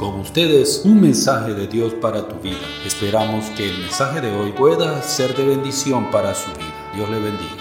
Con ustedes, un mensaje de Dios para tu vida. Esperamos que el mensaje de hoy pueda ser de bendición para su vida. Dios le bendiga.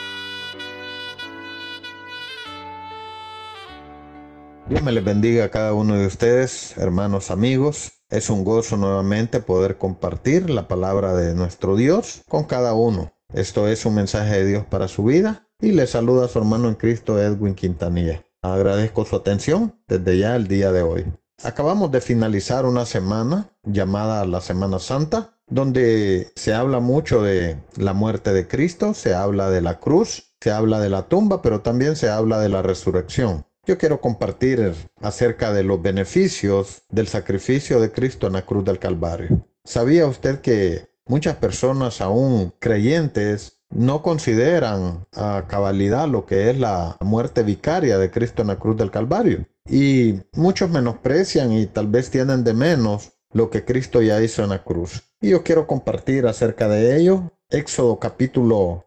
Dios me les bendiga a cada uno de ustedes, hermanos, amigos. Es un gozo nuevamente poder compartir la palabra de nuestro Dios con cada uno. Esto es un mensaje de Dios para su vida y le saluda a su hermano en Cristo, Edwin Quintanilla. Agradezco su atención desde ya el día de hoy. Acabamos de finalizar una semana llamada la Semana Santa, donde se habla mucho de la muerte de Cristo, se habla de la cruz, se habla de la tumba, pero también se habla de la resurrección. Yo quiero compartir acerca de los beneficios del sacrificio de Cristo en la cruz del Calvario. ¿Sabía usted que muchas personas, aún creyentes, no consideran a cabalidad lo que es la muerte vicaria de Cristo en la cruz del Calvario? Y muchos menosprecian y tal vez tienen de menos lo que Cristo ya hizo en la cruz. Y yo quiero compartir acerca de ello. Éxodo capítulo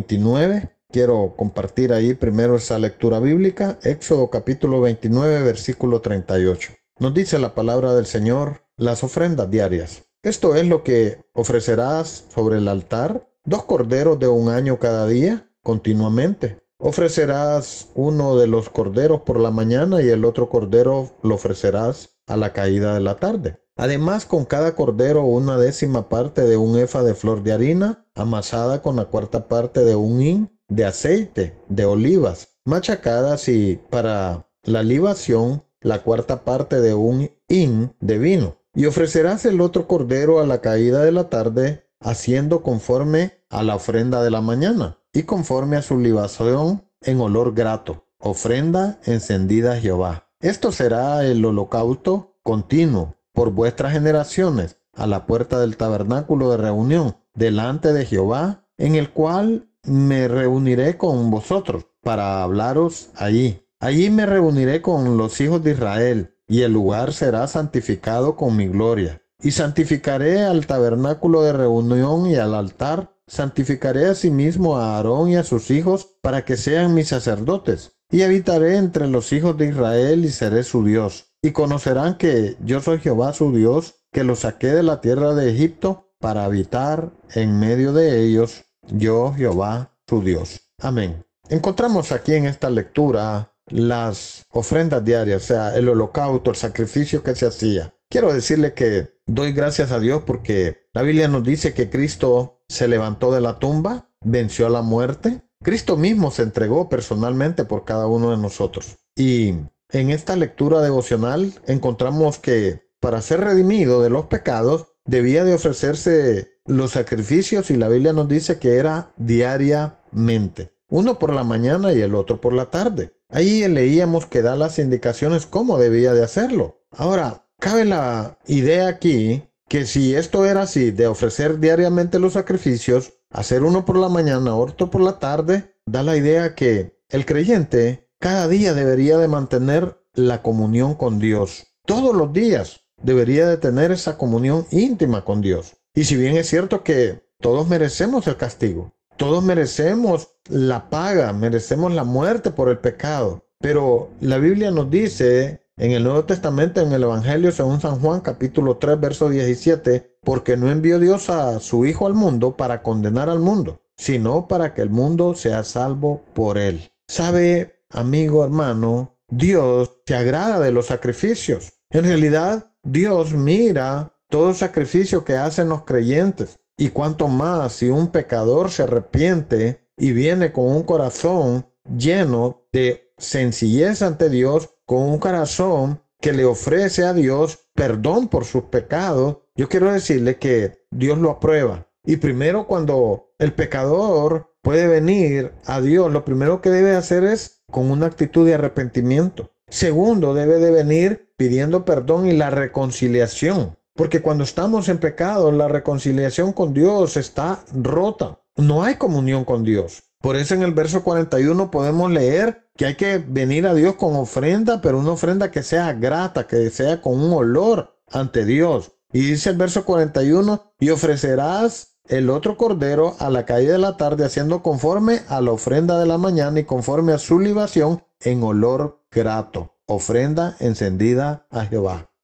29. Quiero compartir ahí primero esa lectura bíblica. Éxodo capítulo 29, versículo 38. Nos dice la palabra del Señor, las ofrendas diarias. Esto es lo que ofrecerás sobre el altar: 2 corderos de 1 año cada día, continuamente. Ofrecerás uno de los corderos por la mañana y el otro cordero lo ofrecerás a la caída de la tarde. Además, con cada cordero 1/10 parte de un efa de flor de harina, amasada con la 1/4 parte de un hin de aceite de olivas, machacadas, y para la libación, la 1/4 parte de un hin de vino. Y ofrecerás el otro cordero a la caída de la tarde, haciendo conforme a la ofrenda de la mañana, y conforme a su libación en olor grato, ofrenda encendida a Jehová. Esto será el holocausto continuo por vuestras generaciones, a la puerta del tabernáculo de reunión, delante de Jehová, en el cual me reuniré con vosotros para hablaros allí. Allí me reuniré con los hijos de Israel, y el lugar será santificado con mi gloria. Y santificaré al tabernáculo de reunión y al altar. Santificaré asimismo a Aarón y a sus hijos para que sean mis sacerdotes. Y habitaré entre los hijos de Israel y seré su Dios. Y conocerán que yo soy Jehová su Dios, que los saqué de la tierra de Egipto para habitar en medio de ellos, yo Jehová su Dios. Amén. Encontramos aquí en esta lectura las ofrendas diarias, o sea, el holocausto, el sacrificio que se hacía. Quiero decirle que doy gracias a Dios porque la Biblia nos dice que Cristo se levantó de la tumba, venció a la muerte. Cristo mismo se entregó personalmente por cada uno de nosotros. Y en esta lectura devocional encontramos que para ser redimido de los pecados debía de ofrecerse los sacrificios, y la Biblia nos dice que era diariamente. Uno por la mañana y el otro por la tarde. Ahí leíamos que da las indicaciones cómo debía de hacerlo. Ahora, cabe la idea aquí que si esto era así, de ofrecer diariamente los sacrificios, hacer uno por la mañana, otro por la tarde, da la idea que el creyente cada día debería de mantener la comunión con Dios. Todos los días debería de tener esa comunión íntima con Dios. Y si bien es cierto que todos merecemos el castigo, todos merecemos la paga, merecemos la muerte por el pecado, pero la Biblia nos dice en el Nuevo Testamento, en el Evangelio según San Juan, capítulo 3, verso 17, porque no envió Dios a su Hijo al mundo para condenar al mundo, sino para que el mundo sea salvo por él. ¿Sabe, amigo, hermano? Dios se agrada de los sacrificios. En realidad, Dios mira todo el sacrificio que hacen los creyentes. Y cuanto más si un pecador se arrepiente y viene con un corazón lleno de sencillez ante Dios, con un corazón que le ofrece a Dios perdón por sus pecados, yo quiero decirle que Dios lo aprueba. Y primero, cuando el pecador puede venir a Dios, lo primero que debe hacer es con una actitud de arrepentimiento. Segundo, debe de venir pidiendo perdón y la reconciliación. Porque cuando estamos en pecado, la reconciliación con Dios está rota. No hay comunión con Dios. Por eso en el verso 41 podemos leer que hay que venir a Dios con ofrenda, pero una ofrenda que sea grata, que sea con un olor ante Dios. Y dice el verso 41, y ofrecerás el otro cordero a la caída de la tarde, haciendo conforme a la ofrenda de la mañana y conforme a su libación en olor grato, ofrenda encendida a Jehová.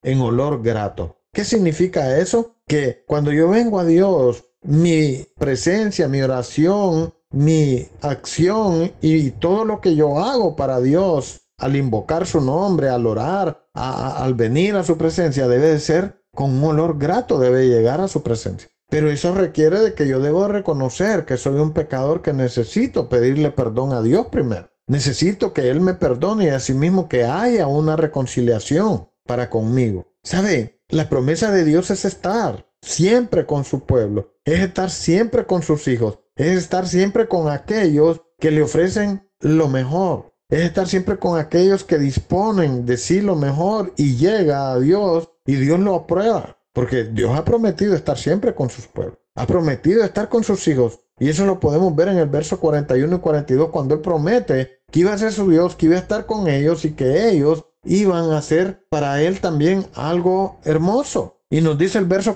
en olor grato. ¿Qué significa eso? Que cuando yo vengo a Dios, mi presencia, mi oración, mi acción y todo lo que yo hago para Dios, al invocar su nombre, al orar, al venir a su presencia, debe de ser con un olor grato, debe llegar a su presencia. Pero eso requiere de que yo debo reconocer que soy un pecador, que necesito pedirle perdón a Dios primero. Necesito que Él me perdone y asimismo que haya una reconciliación para conmigo. ¿Sabe? La promesa de Dios es estar siempre con su pueblo, es estar siempre con sus hijos, es estar siempre con aquellos que le ofrecen lo mejor, es estar siempre con aquellos que disponen de sí lo mejor y llega a Dios y Dios lo aprueba. Porque Dios ha prometido estar siempre con sus pueblos. Ha prometido estar con sus hijos. Y eso lo podemos ver en el verso 41 y 42 cuando Él promete que iba a ser su Dios, que iba a estar con ellos y que ellos iban a hacer para Él también algo hermoso. Y nos dice el verso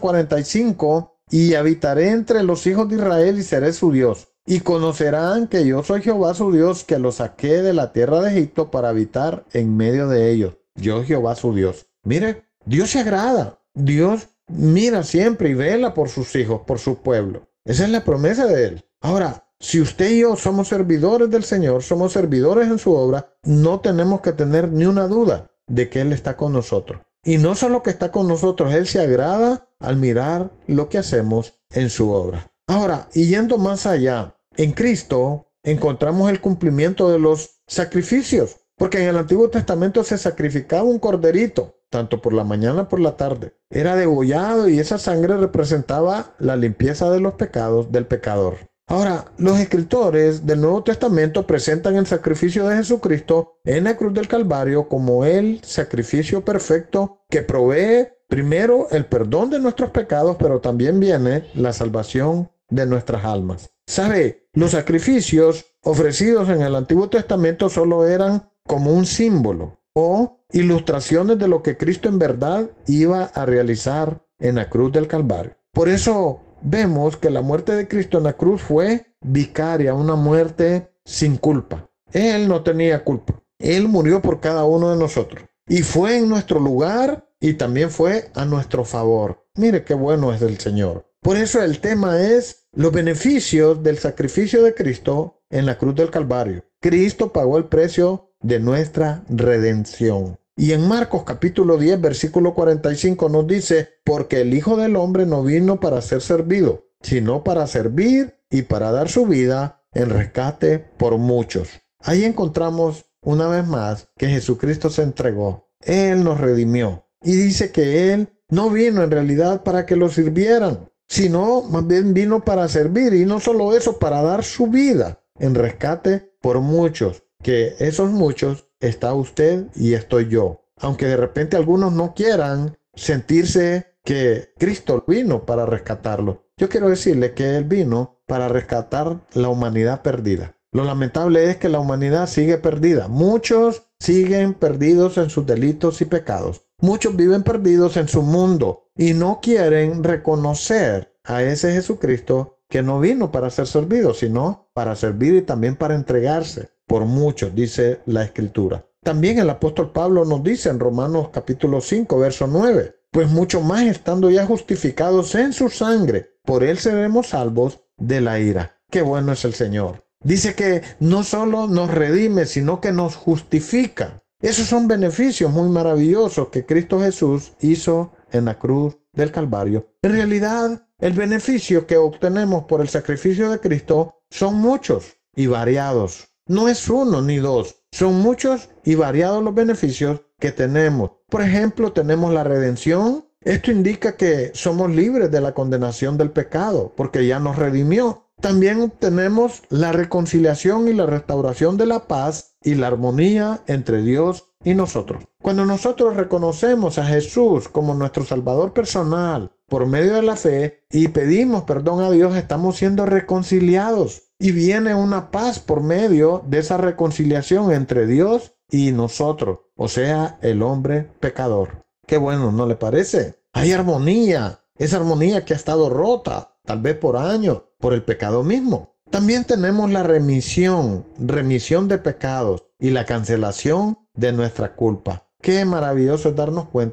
45, y habitaré entre los hijos de Israel y seré su Dios. Y conocerán que yo soy Jehová su Dios, que los saqué de la tierra de Egipto para habitar en medio de ellos. Yo Jehová su Dios. Mire, Dios se agrada. Dios mira siempre y vela por sus hijos, por su pueblo. Esa es la promesa de Él. Ahora, si usted y yo somos servidores del Señor, somos servidores en su obra, no tenemos que tener ni una duda de que Él está con nosotros. Y no solo que está con nosotros, Él se agrada al mirar lo que hacemos en su obra. Ahora, y yendo más allá, en Cristo encontramos el cumplimiento de los sacrificios, porque en el Antiguo Testamento se sacrificaba un corderito, tanto por la mañana por la tarde. Era degollado y esa sangre representaba la limpieza de los pecados del pecador. Ahora, los escritores del Nuevo Testamento presentan el sacrificio de Jesucristo en la cruz del Calvario como el sacrificio perfecto que provee primero el perdón de nuestros pecados, pero también viene la salvación de nuestras almas. ¿Sabe? Los sacrificios ofrecidos en el Antiguo Testamento solo eran como un símbolo o ilustraciones de lo que Cristo en verdad iba a realizar en la cruz del Calvario. Por eso vemos que la muerte de Cristo en la cruz fue vicaria, una muerte sin culpa. Él no tenía culpa. Él murió por cada uno de nosotros. Y fue en nuestro lugar y también fue a nuestro favor. Mire qué bueno es el Señor. Por eso el tema es los beneficios del sacrificio de Cristo en la cruz del Calvario. Cristo pagó el precio de nuestra redención. Y en Marcos capítulo 10, versículo 45 nos dice, porque el Hijo del Hombre no vino para ser servido, sino para servir y para dar su vida en rescate por muchos. Ahí encontramos una vez más que Jesucristo se entregó. Él nos redimió. Y dice que Él no vino en realidad para que lo sirvieran, sino más bien vino para servir. Y no solo eso, para dar su vida en rescate por muchos. Que esos muchos está usted y estoy yo. Aunque de repente algunos no quieran sentirse que Cristo vino para rescatarlo. Yo quiero decirle que Él vino para rescatar la humanidad perdida. Lo lamentable es que la humanidad sigue perdida. Muchos siguen perdidos en sus delitos y pecados. Muchos viven perdidos en su mundo y no quieren reconocer a ese Jesucristo que no vino para ser servido, sino para servir y también para entregarse por muchos, dice la Escritura. También el apóstol Pablo nos dice en Romanos capítulo 5, verso 9, pues mucho más estando ya justificados en su sangre, por Él seremos salvos de la ira. ¡Qué bueno es el Señor! Dice que no solo nos redime, sino que nos justifica. Esos son beneficios muy maravillosos que Cristo Jesús hizo en la cruz del Calvario. En realidad, el beneficio que obtenemos por el sacrificio de Cristo son muchos y variados. No es uno ni dos, son muchos y variados los beneficios que tenemos. Por ejemplo, tenemos la redención. Esto indica que somos libres de la condenación del pecado, porque ya nos redimió. También obtenemos la reconciliación y la restauración de la paz y la armonía entre Dios y nosotros. Cuando nosotros reconocemos a Jesús como nuestro Salvador personal por medio de la fe y pedimos perdón a Dios, estamos siendo reconciliados. Y viene una paz por medio de esa reconciliación entre Dios y nosotros, o sea, el hombre pecador. Qué bueno, ¿no le parece? Hay armonía, esa armonía que ha estado rota, tal vez por años, por el pecado mismo. También tenemos la remisión de pecados y la cancelación de nuestra culpa. Qué maravilloso es darnos cuenta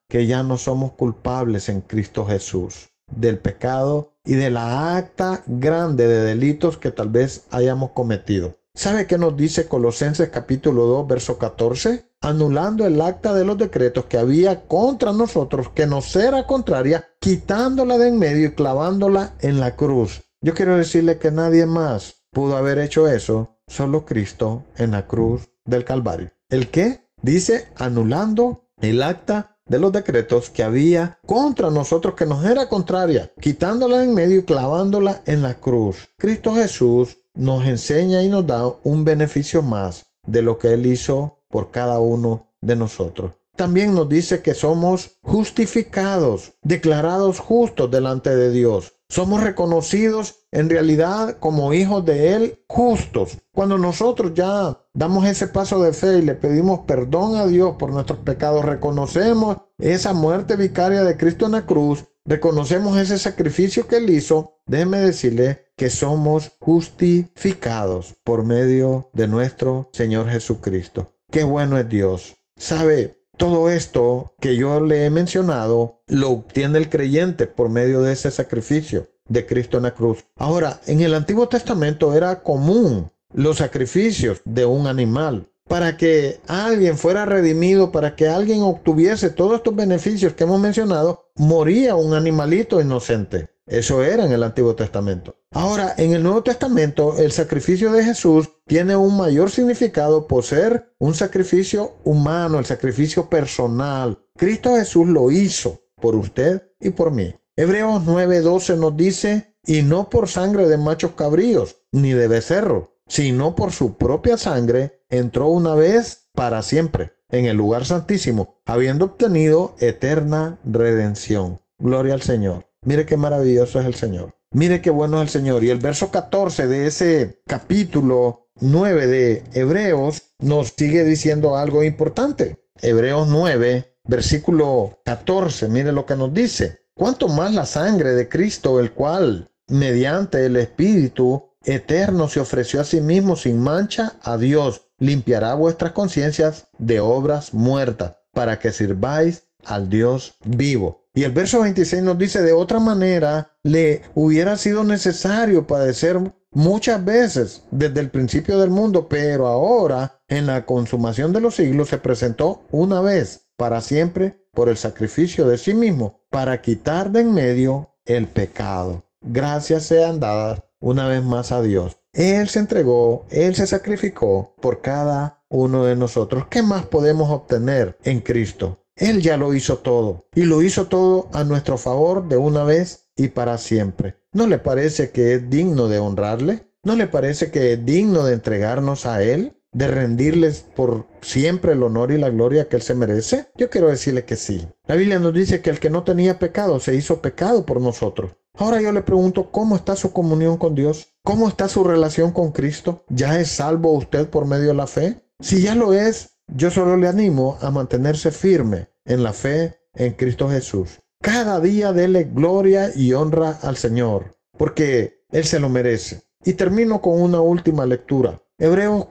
que ya no somos culpables en Cristo Jesús del pecado y de la acta grande de delitos que tal vez hayamos cometido. ¿Sabe qué nos dice Colosenses capítulo 2, verso 14? Anulando el acta de los decretos que había contra nosotros, que nos era contraria, quitándola de en medio y clavándola en la cruz. Yo quiero decirle que nadie más pudo haber hecho eso, solo Cristo en la cruz del Calvario. ¿El qué? Dice anulando el acta de los decretos que había contra nosotros, que nos era contraria, quitándola en medio y clavándola en la cruz. Cristo Jesús nos enseña y nos da un beneficio más de lo que Él hizo por cada uno de nosotros. También nos dice que somos justificados, declarados justos delante de Dios. Somos reconocidos en realidad como hijos de Él justos. Cuando nosotros ya damos ese paso de fe y le pedimos perdón a Dios por nuestros pecados, reconocemos esa muerte vicaria de Cristo en la cruz, reconocemos ese sacrificio que Él hizo, déjeme decirle que somos justificados por medio de nuestro Señor Jesucristo. ¡Qué bueno es Dios! ¿Sabe? Todo esto que yo le he mencionado lo obtiene el creyente por medio de ese sacrificio de Cristo en la cruz. Ahora, en el Antiguo Testamento era común los sacrificios de un animal. Para que alguien fuera redimido, para que alguien obtuviese todos estos beneficios que hemos mencionado, moría un animalito inocente. Eso era en el Antiguo Testamento. Ahora, en el Nuevo Testamento, el sacrificio de Jesús tiene un mayor significado por ser un sacrificio humano, el sacrificio personal. Cristo Jesús lo hizo por usted y por mí. Hebreos 9:12 nos dice, y no por sangre de machos cabríos, ni de becerros, sino por su propia sangre, entró una vez para siempre en el lugar santísimo, habiendo obtenido eterna redención. Gloria al Señor. Mire qué maravilloso es el Señor. Mire qué bueno es el Señor. Y el verso 14 de ese capítulo 9 de Hebreos nos sigue diciendo algo importante. Hebreos 9, versículo 14. Mire lo que nos dice. ¿Cuánto más la sangre de Cristo, el cual, mediante el Espíritu eterno, se ofreció a sí mismo sin mancha a Dios, limpiará vuestras conciencias de obras muertas, para que sirváis al Dios vivo? Y el verso 26 nos dice, de otra manera, le hubiera sido necesario padecer muchas veces desde el principio del mundo, pero ahora, en la consumación de los siglos, se presentó una vez para siempre por el sacrificio de sí mismo, para quitar de en medio el pecado. Gracias sean dadas una vez más a Dios. Él se entregó, Él se sacrificó por cada uno de nosotros. ¿Qué más podemos obtener en Cristo? Él ya lo hizo todo, y lo hizo todo a nuestro favor de una vez y para siempre. ¿No le parece que es digno de honrarle? ¿No le parece que es digno de entregarnos a Él? ¿De rendirles por siempre el honor y la gloria que Él se merece? Yo quiero decirle que sí. La Biblia nos dice que el que no tenía pecado se hizo pecado por nosotros. Ahora yo le pregunto, ¿cómo está su comunión con Dios? ¿Cómo está su relación con Cristo? ¿Ya es salvo usted por medio de la fe? Si ya lo es, yo solo le animo a mantenerse firme en la fe en Cristo Jesús. Cada día dele gloria y honra al Señor, porque Él se lo merece. Y termino con una última lectura. Hebreos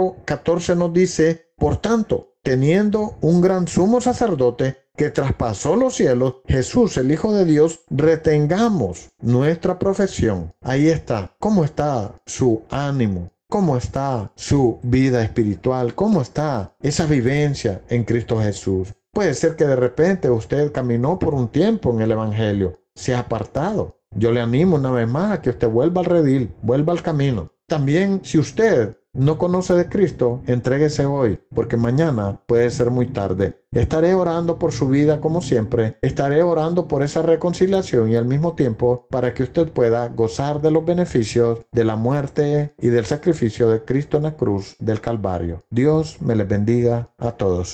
4:14 nos dice, por tanto, teniendo un gran sumo sacerdote que traspasó los cielos, Jesús, el Hijo de Dios, retengamos nuestra profesión. Ahí está. ¿Cómo está su ánimo? ¿Cómo está su vida espiritual? ¿Cómo está esa vivencia en Cristo Jesús? Puede ser que de repente usted caminó por un tiempo en el Evangelio, se ha apartado. Yo le animo una vez más a que usted vuelva al redil, vuelva al camino. También, si usted no conoce de Cristo, entréguese hoy, porque mañana puede ser muy tarde. Estaré orando por su vida como siempre. Estaré orando por esa reconciliación y al mismo tiempo para que usted pueda gozar de los beneficios de la muerte y del sacrificio de Cristo en la cruz del Calvario. Dios me les bendiga a todos.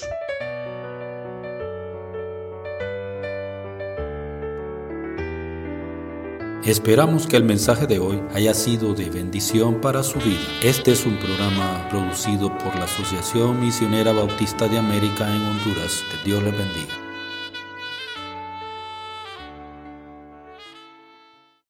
Esperamos que el mensaje de hoy haya sido de bendición para su vida. Este es un programa producido por la Asociación Misionera Bautista de América en Honduras. Que Dios les bendiga.